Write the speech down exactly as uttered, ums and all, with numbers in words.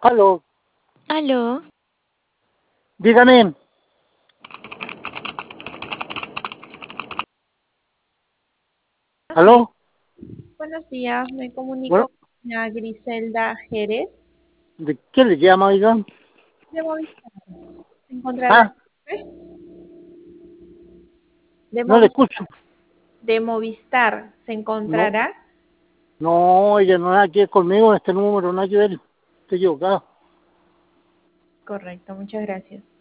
Aló, Aló, dígame. Buenos días, Aló, buenos días, me bueno, comunico con la Griselda Jerez ¿de qué le llama, oiga? de Movistar. ¿Se encontrará Ah, usted? De no le Movistar, escucho. de Movistar, ¿se No, encontrará? no, ella no es aquí conmigo, este número no hay que ver. Estoy equivocado. Correcto, muchas gracias.